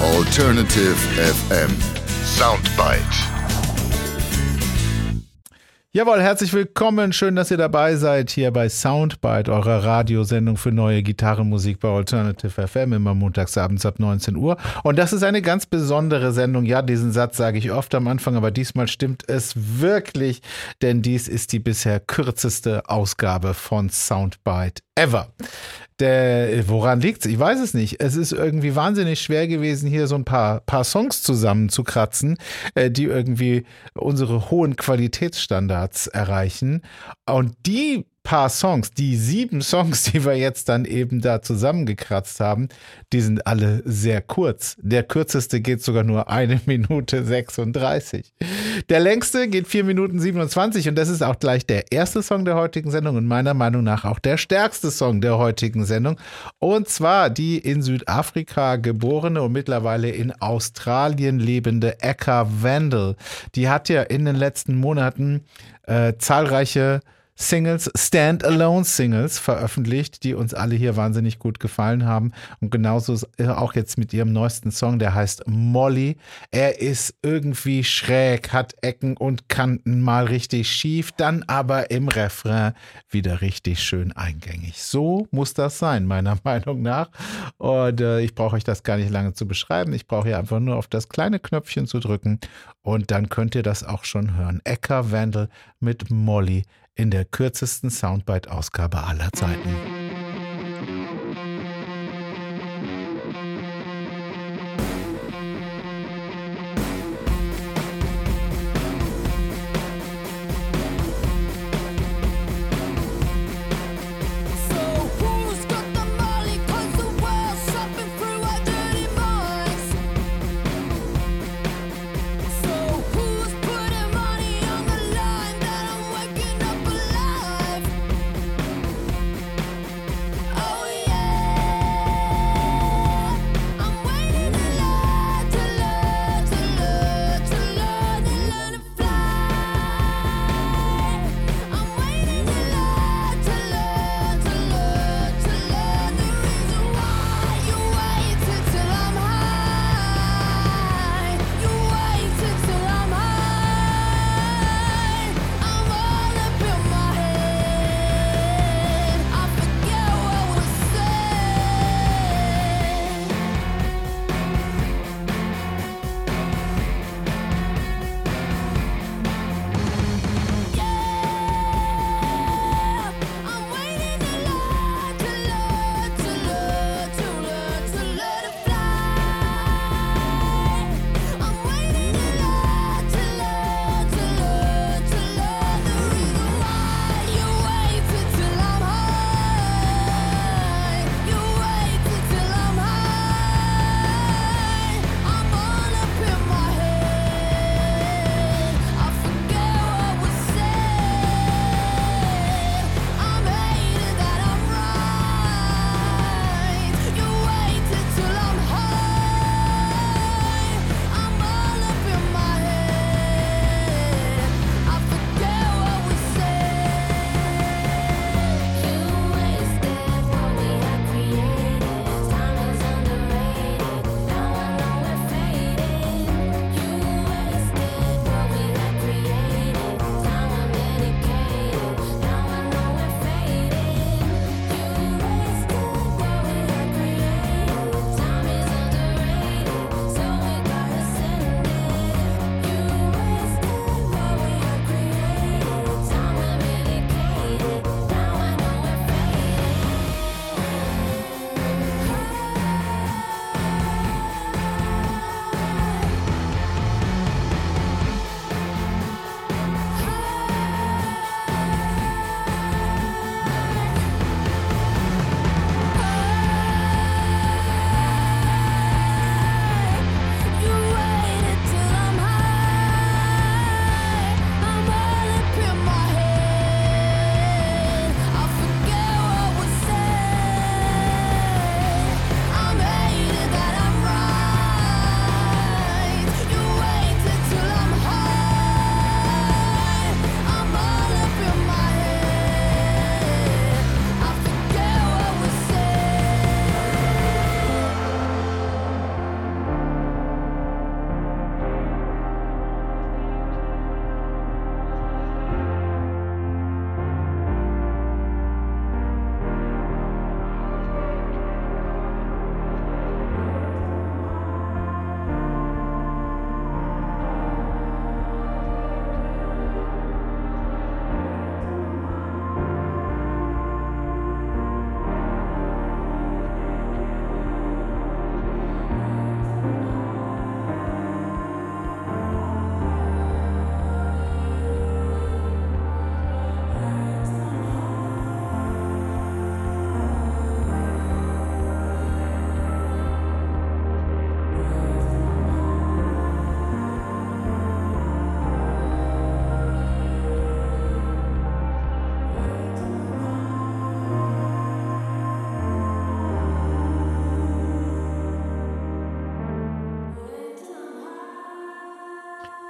Alternative FM Soundbite. Jawohl, herzlich willkommen. Schön, dass ihr dabei seid hier bei Soundbite, eurer Radiosendung für neue Gitarrenmusik bei Alternative FM, immer montagsabends ab 19 Uhr. Und das ist eine ganz besondere Sendung. Ja, diesen Satz sage ich oft am Anfang, aber diesmal stimmt es wirklich, denn dies ist die bisher kürzeste Ausgabe von Soundbite ever. Woran liegt's? Ich weiß es nicht. Es ist irgendwie wahnsinnig schwer gewesen, hier so ein paar Songs zusammenzukratzen, die irgendwie unsere hohen Qualitätsstandards erreichen. Und die paar Songs, die 7 Songs, die wir jetzt dann eben da zusammengekratzt haben, die sind alle sehr kurz. Der kürzeste geht sogar nur 1 Minute 36. Der längste geht 4 Minuten 27 und das ist auch gleich der erste Song der heutigen Sendung und meiner Meinung nach auch der stärkste Song der heutigen Sendung. Und zwar die in Südafrika geborene und mittlerweile in Australien lebende Eka Vandal. Die hat ja in den letzten Monaten zahlreiche Singles, Stand-Alone-Singles veröffentlicht, die uns alle hier wahnsinnig gut gefallen haben. Und genauso auch jetzt mit ihrem neuesten Song, der heißt Molly. Er ist irgendwie schräg, hat Ecken und Kanten, mal richtig schief, dann aber im Refrain wieder richtig schön eingängig. So muss das sein, meiner Meinung nach. Und ich brauche euch das gar nicht lange zu beschreiben. Ich brauche hier einfach nur auf das kleine Knöpfchen zu drücken und dann könnt ihr das auch schon hören. Eka Vandal mit Molly in der kürzesten Soundbite-Ausgabe aller Zeiten.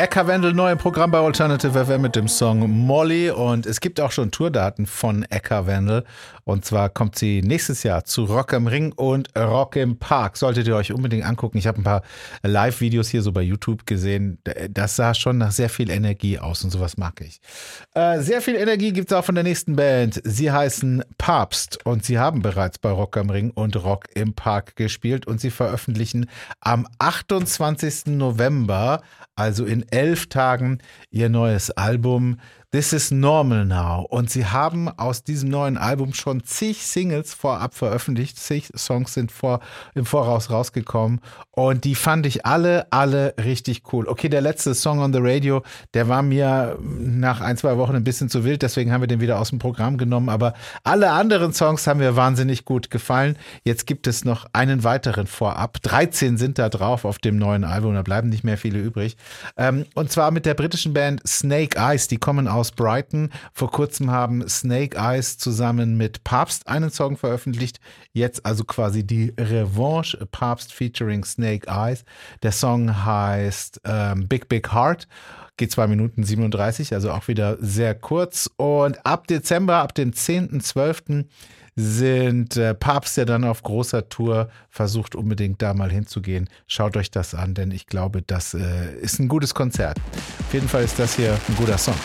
Eka Wendel neu im Programm bei Alternative FM mit dem Song Molly und es gibt auch schon Tourdaten von Eka Wendel und zwar kommt sie nächstes Jahr zu Rock am Ring und Rock im Park. Solltet ihr euch unbedingt angucken. Ich habe ein paar Live-Videos hier so bei YouTube gesehen. Das sah schon nach sehr viel Energie aus und sowas mag ich. Sehr viel Energie gibt es auch von der nächsten Band. Sie heißen Papst und sie haben bereits bei Rock am Ring und Rock im Park gespielt und sie veröffentlichen am 28. November, also in 11 Tagen, ihr neues Album This is Normal Now. Und sie haben aus diesem neuen Album schon zig Singles vorab veröffentlicht. Zig Songs sind im Voraus rausgekommen. Und die fand ich alle richtig cool. Okay, der letzte Song on the Radio, der war mir nach 1-2 Wochen ein bisschen zu wild. Deswegen haben wir den wieder aus dem Programm genommen. Aber alle anderen Songs haben mir wahnsinnig gut gefallen. Jetzt gibt es noch einen weiteren vorab. 13 sind da drauf auf dem neuen Album. Da bleiben nicht mehr viele übrig. Und zwar mit der britischen Band Snake Eyes. Die kommen aus Brighton. Vor kurzem haben Snake Eyes zusammen mit Papst einen Song veröffentlicht. Jetzt also quasi die Revanche. Papst featuring Snake Eyes. Der Song heißt Big Big Heart. Geht 2 Minuten 37, also auch wieder sehr kurz. Und ab Dezember, ab dem 10.12. sind Papst ja dann auf großer Tour, versucht unbedingt da mal hinzugehen. Schaut euch das an, denn ich glaube, das ist ein gutes Konzert. Auf jeden Fall ist das hier ein guter Song.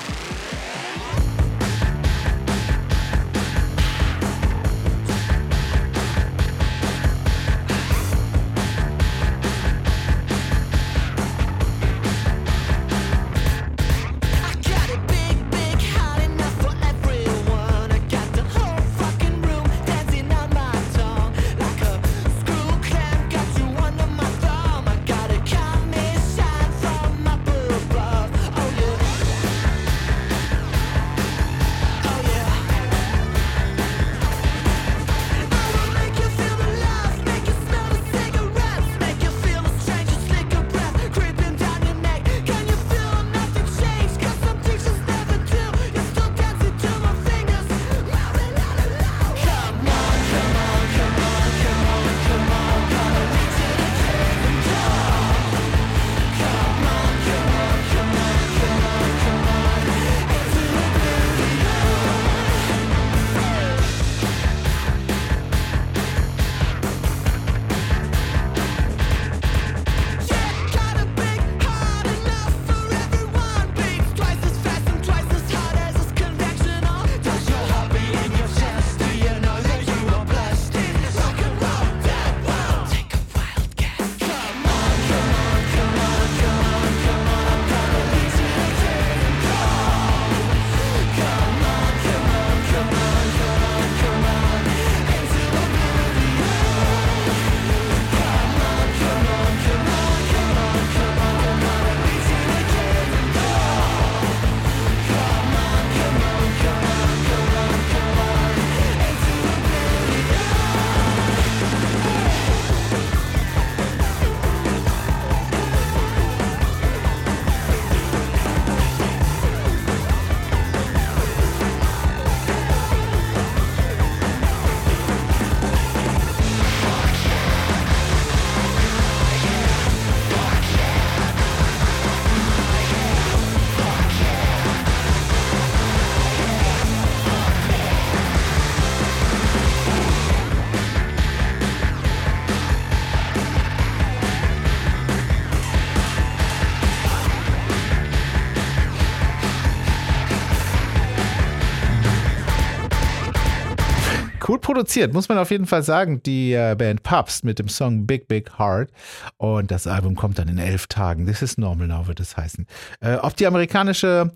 Gut produziert, muss man auf jeden Fall sagen, die Band Papst mit dem Song Big Big Heart und das Album kommt dann in 11 Tagen. This is Normal Now wird es heißen. Ob die amerikanische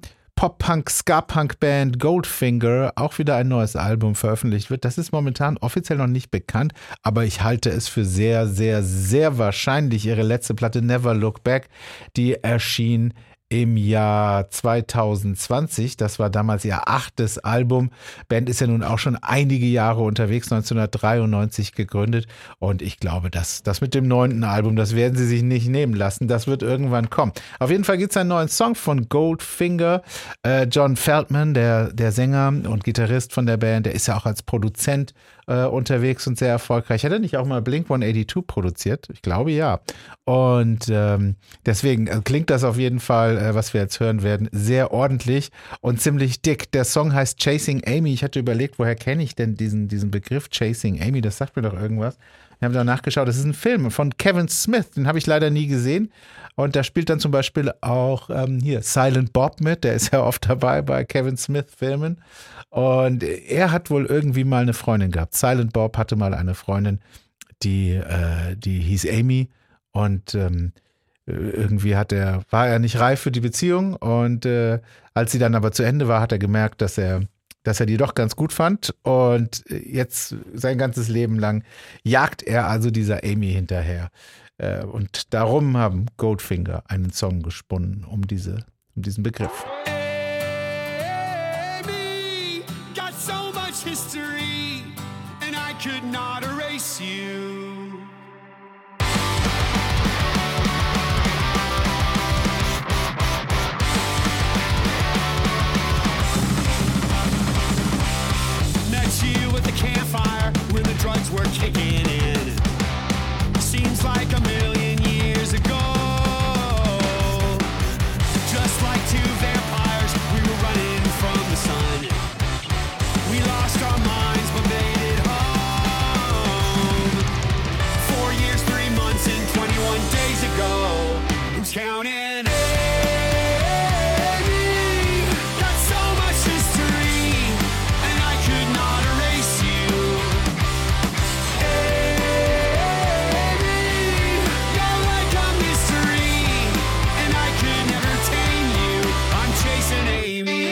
Pop-Punk-Ska-Punk-Band Goldfinger auch wieder ein neues Album veröffentlicht wird, das ist momentan offiziell noch nicht bekannt, aber ich halte es für sehr, sehr, sehr wahrscheinlich. Ihre letzte Platte Never Look Back, die erschien im Jahr 2020. Das war damals ihr 8. Album. Band ist ja nun auch schon einige Jahre unterwegs, 1993 gegründet. Und ich glaube, das mit dem 9. Album, das werden sie sich nicht nehmen lassen. Das wird irgendwann kommen. Auf jeden Fall gibt es einen neuen Song von Goldfinger. John Feldman, der Sänger und Gitarrist von der Band, der ist ja auch als Produzent unterwegs und sehr erfolgreich. Hat er nicht auch mal Blink-182 produziert? Ich glaube ja. Und deswegen klingt das auf jeden Fall, was wir jetzt hören werden, sehr ordentlich und ziemlich dick. Der Song heißt Chasing Amy. Ich hatte überlegt, woher kenne ich denn diesen Begriff Chasing Amy? Das sagt mir doch irgendwas. Wir haben da nachgeschaut. Das ist ein Film von Kevin Smith. Den habe ich leider nie gesehen. Und da spielt dann zum Beispiel auch hier Silent Bob mit. Der ist ja oft dabei bei Kevin Smith-Filmen. Und er hat wohl irgendwie mal eine Freundin gehabt. Silent Bob hatte mal eine Freundin, die hieß Amy. Und irgendwie war er nicht reif für die Beziehung. Und als sie dann aber zu Ende war, hat er gemerkt, dass er die doch ganz gut fand. Und jetzt sein ganzes Leben lang jagt er also dieser Amy hinterher. Und darum haben Goldfinger einen Song gesponnen um diesen Begriff. Amy, got so much history, and I could not erase you. Met you at the campfire when the drugs were kicking in. Seems like a million years ago. Just like two vampires, we were running from the sun. We lost our minds but made it home. 4 years, 3 months and 21 days ago. Who's counting? Amy, got so much history, and I could not erase you. Amy, you're like a mystery, and I could never tame you. I'm chasing Amy.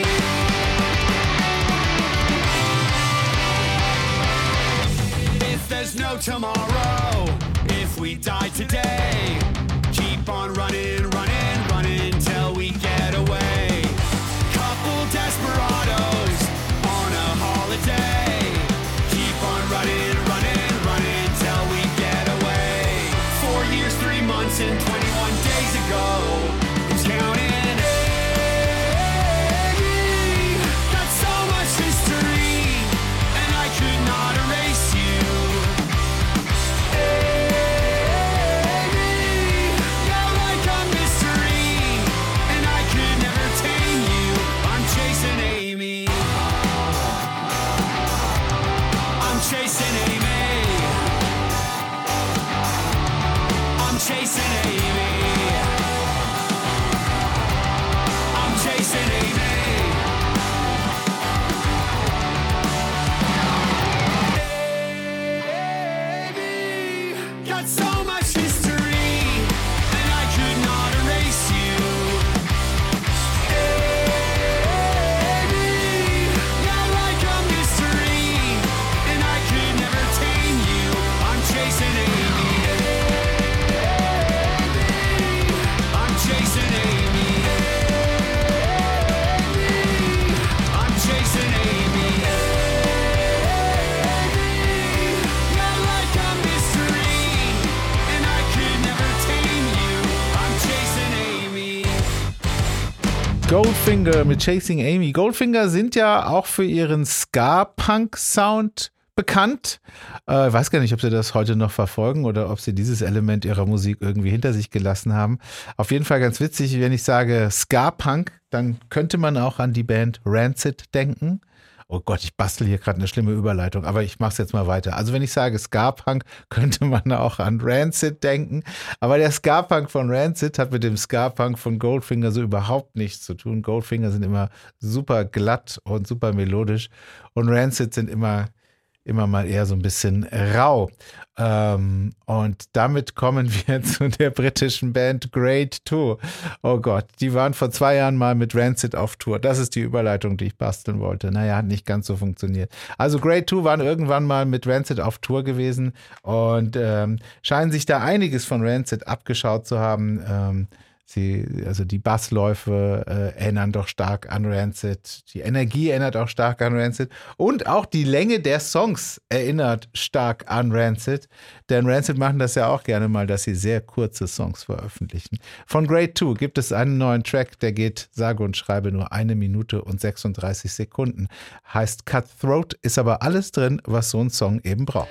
If there's no tomorrow, if we die today, keep on running, running, running till we get away. Couple desperados on a holiday. Keep on running, running, running till we get away. 4 years, 3 months and 21 days ago. Who's counting? Amy, got so much history, and I could not erase you. Amy, you're like a mystery, and I could never tame you. I'm chasing Amy. I'm chasing Amy. I'm chasing Amy. I'm chasing Amy. Amy, got so much history, and I could not erase you. Amy, you're like a mystery, and I could never tame you. I'm chasing Amy. I'm chasing Amy. I'm chasing Amy. You're like a mystery, and I could never tame you. I'm chasing Amy. Goldfinger mit Chasing Amy. Goldfinger sind ja auch für ihren Ska-Punk-Sound bekannt. Ich weiß gar nicht, ob sie das heute noch verfolgen oder ob sie dieses Element ihrer Musik irgendwie hinter sich gelassen haben. Auf jeden Fall ganz witzig, wenn ich sage Ska-Punk, dann könnte man auch an die Band Rancid denken. Oh Gott, ich bastel hier gerade eine schlimme Überleitung, aber ich mache es jetzt mal weiter. Also wenn ich sage Ska-Punk, könnte man auch an Rancid denken. Aber der Ska-Punk von Rancid hat mit dem Ska-Punk von Goldfinger so überhaupt nichts zu tun. Goldfinger sind immer super glatt und super melodisch und Rancid sind immer mal eher so ein bisschen rau. Und damit kommen wir zu der britischen Band Grade 2. Oh Gott, die waren vor 2 Jahren mal mit Rancid auf Tour. Das ist die Überleitung, die ich basteln wollte. Naja, hat nicht ganz so funktioniert. Also Grade 2 waren irgendwann mal mit Rancid auf Tour gewesen und scheinen sich da einiges von Rancid abgeschaut zu haben. Also die Bassläufe erinnern doch stark an Rancid. Die Energie erinnert auch stark an Rancid. Und auch die Länge der Songs erinnert stark an Rancid. Denn Rancid machen das ja auch gerne mal, dass sie sehr kurze Songs veröffentlichen. Von Grade 2 gibt es einen neuen Track, der geht sage und schreibe nur 1 Minute und 36 Sekunden. Heißt Cutthroat, ist aber alles drin, was so ein Song eben braucht.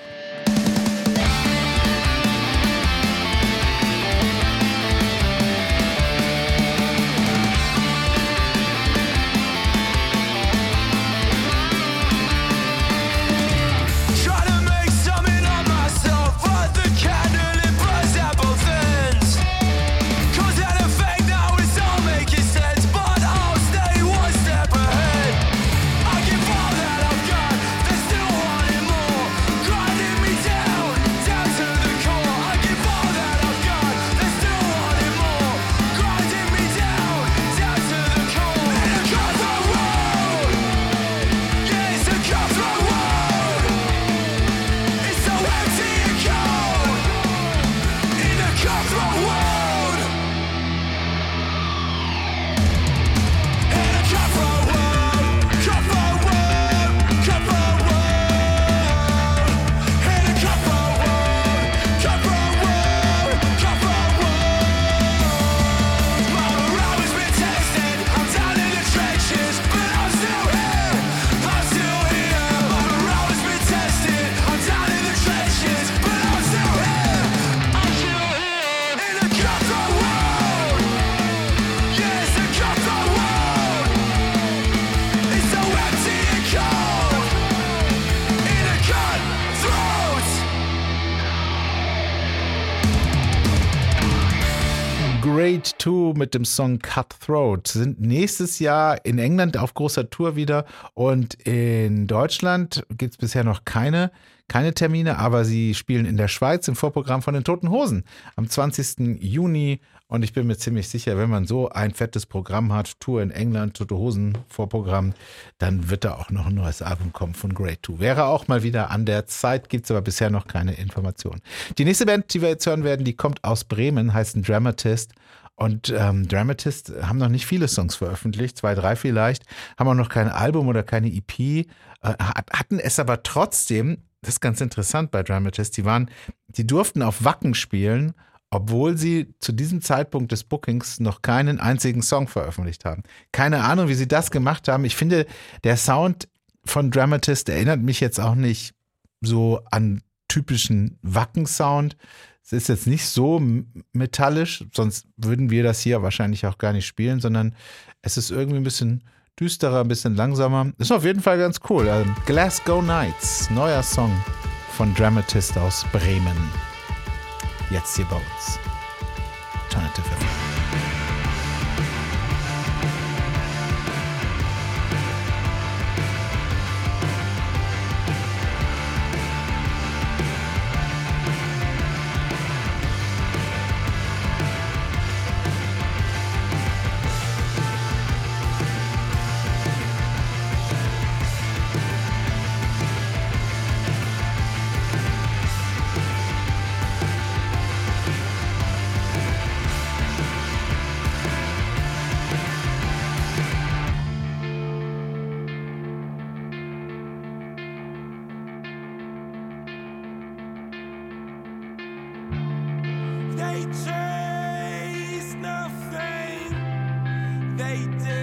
Grade 2 mit dem Song Cutthroat sind nächstes Jahr in England auf großer Tour wieder und in Deutschland gibt es bisher noch keine Termine, aber sie spielen in der Schweiz im Vorprogramm von den Toten Hosen am 20. Juni und ich bin mir ziemlich sicher, wenn man so ein fettes Programm hat, Tour in England, Tote Hosen Vorprogramm, dann wird da auch noch ein neues Album kommen von Grade 2. Wäre auch mal wieder an der Zeit, gibt es aber bisher noch keine Informationen. Die nächste Band, die wir jetzt hören werden, die kommt aus Bremen, heißt Dramatist. Und Dramatist haben noch nicht viele Songs veröffentlicht, 2, 3 vielleicht, haben auch noch kein Album oder keine EP, hatten es aber trotzdem, das ist ganz interessant bei Dramatist, die durften auf Wacken spielen, obwohl sie zu diesem Zeitpunkt des Bookings noch keinen einzigen Song veröffentlicht haben. Keine Ahnung, wie sie das gemacht haben. Ich finde, der Sound von Dramatist erinnert mich jetzt auch nicht so an typischen Wacken-Sound. Es ist jetzt nicht so metallisch, sonst würden wir das hier wahrscheinlich auch gar nicht spielen, sondern es ist irgendwie ein bisschen düsterer, ein bisschen langsamer. Ist auf jeden Fall ganz cool. Glasgow Nights, neuer Song von Dramatist aus Bremen. Jetzt hier bei uns. Alternative FM. They chased nothing, they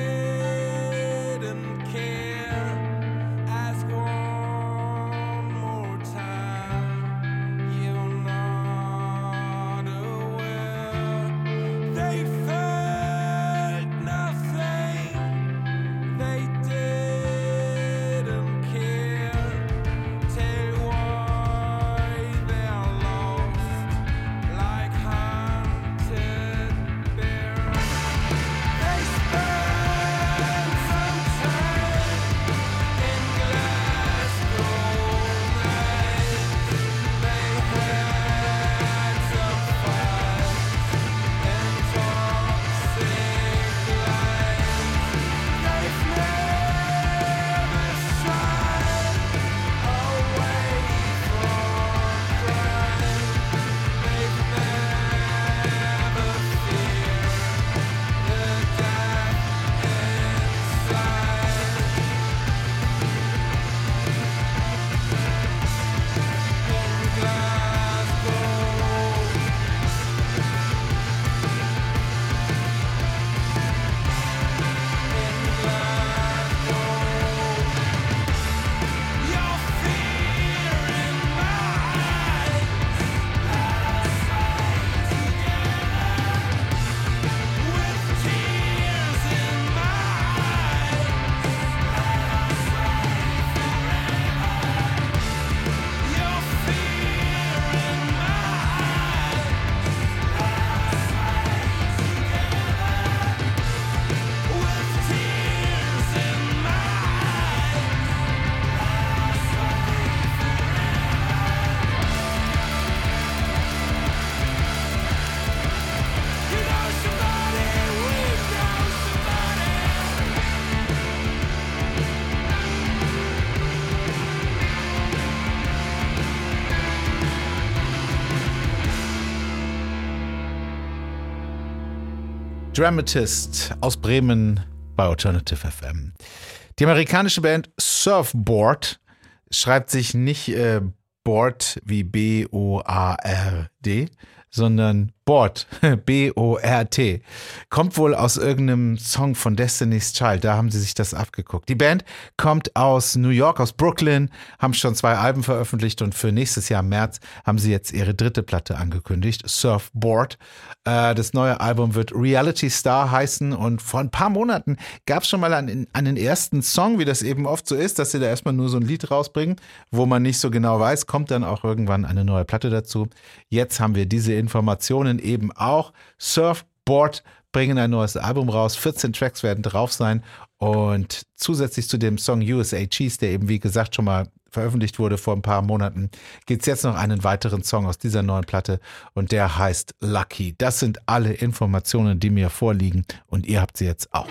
didn't care. Ask one more time, you're not aware. They felt nothing, they didn't care. Tell why they're lost like hand Dramatist aus Bremen bei Alternative FM. Die amerikanische Band Surfboard schreibt sich nicht Board wie B-O-A-R-D, sondern Board, B-O-R-T. Kommt wohl aus irgendeinem Song von Destiny's Child, da haben sie sich das abgeguckt. Die Band kommt aus New York, aus Brooklyn, haben schon 2 Alben veröffentlicht und für nächstes Jahr im März haben sie jetzt ihre 3. Platte angekündigt, Surfboard. Das neue Album wird Reality Star heißen und vor ein paar Monaten gab es schon mal einen ersten Song, wie das eben oft so ist, dass sie da erstmal nur so ein Lied rausbringen, wo man nicht so genau weiß, kommt dann auch irgendwann eine neue Platte dazu. Jetzt haben wir diese Informationen eben auch. Surfboard bringen ein neues Album raus, 14 Tracks werden drauf sein und zusätzlich zu dem Song USA Cheese, der eben wie gesagt schon mal veröffentlicht wurde vor ein paar Monaten, gibt es jetzt noch einen weiteren Song aus dieser neuen Platte und der heißt Lucky. Das sind alle Informationen, die mir vorliegen und ihr habt sie jetzt auch.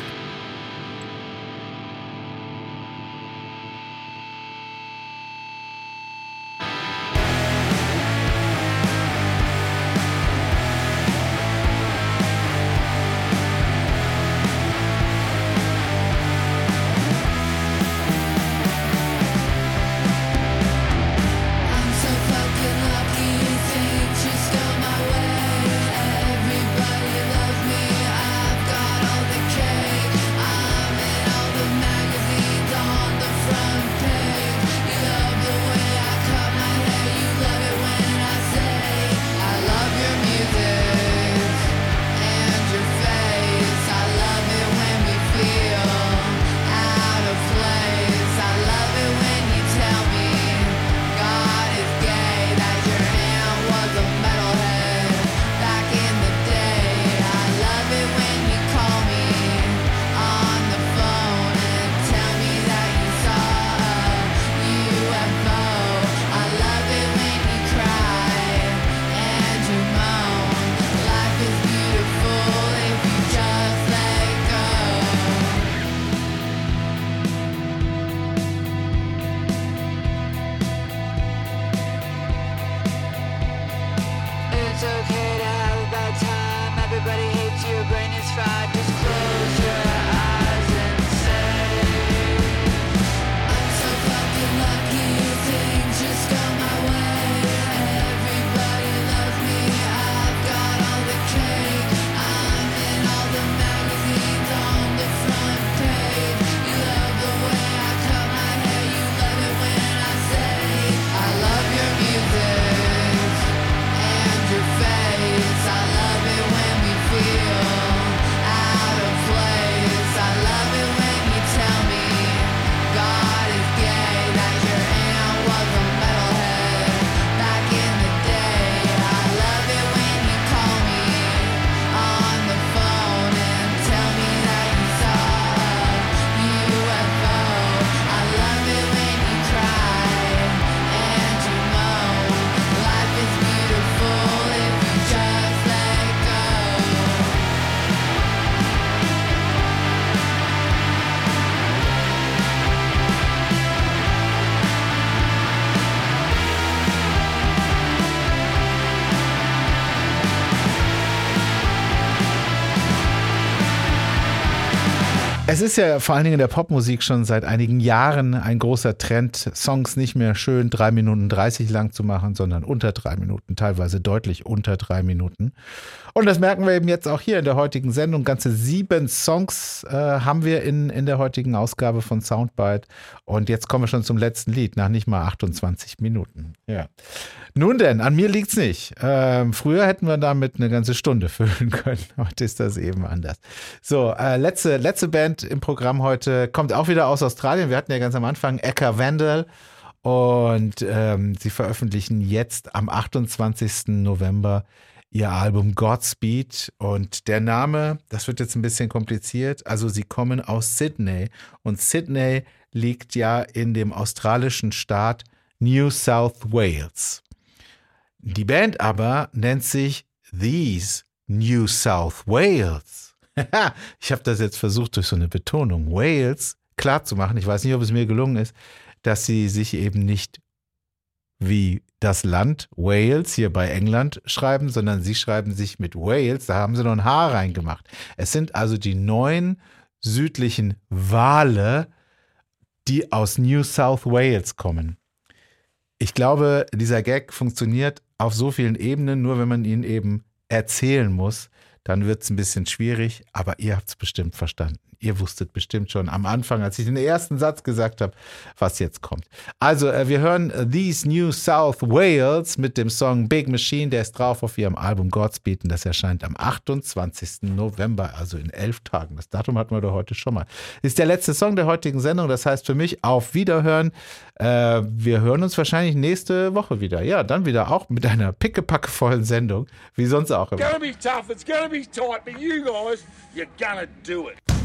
Es ist ja vor allen Dingen in der Popmusik schon seit einigen Jahren ein großer Trend, Songs nicht mehr schön 3 Minuten 30 lang zu machen, sondern unter 3 Minuten, teilweise deutlich unter 3 Minuten. Und das merken wir eben jetzt auch hier in der heutigen Sendung. Ganze 7 Songs haben wir in der heutigen Ausgabe von Soundbite. Und jetzt kommen wir schon zum letzten Lied, nach nicht mal 28 Minuten. Ja. Nun denn, an mir liegt's nicht. Früher hätten wir damit eine ganze Stunde füllen können. Heute ist das eben anders. So, letzte Band im Programm heute kommt auch wieder aus Australien. Wir hatten ja ganz am Anfang Eka Vandal. Und sie veröffentlichen jetzt am 28. November ihr Album Godspeed. Und der Name, das wird jetzt ein bisschen kompliziert. Also sie kommen aus Sydney. Und Sydney liegt ja in dem australischen Staat New South Wales. Die Band aber nennt sich These New South Wales. Ich habe das jetzt versucht, durch so eine Betonung Wales klar zu machen. Ich weiß nicht, ob es mir gelungen ist, dass sie sich eben nicht wie das Land Wales hier bei England schreiben, sondern sie schreiben sich mit Wales, da haben sie noch ein H reingemacht. Es sind also die 9 südlichen Wale, die aus New South Wales kommen. Ich glaube, dieser Gag funktioniert auf so vielen Ebenen, nur wenn man ihn eben erzählen muss, dann wird es ein bisschen schwierig, aber ihr habt es bestimmt verstanden. Ihr wusstet bestimmt schon am Anfang, als ich den ersten Satz gesagt habe, was jetzt kommt. Also wir hören These New South Wales mit dem Song Big Machine, der ist drauf auf ihrem Album Godspeed und das erscheint am 28. November, also in 11 Tagen. Das Datum hatten wir doch heute schon mal. Ist der letzte Song der heutigen Sendung, das heißt für mich auf Wiederhören. Wir hören uns wahrscheinlich nächste Woche wieder. Ja, dann wieder auch mit einer pickepackevollen Sendung, wie sonst auch immer. It's gonna be tough, it's gonna be tight, but you guys, you're gonna do it.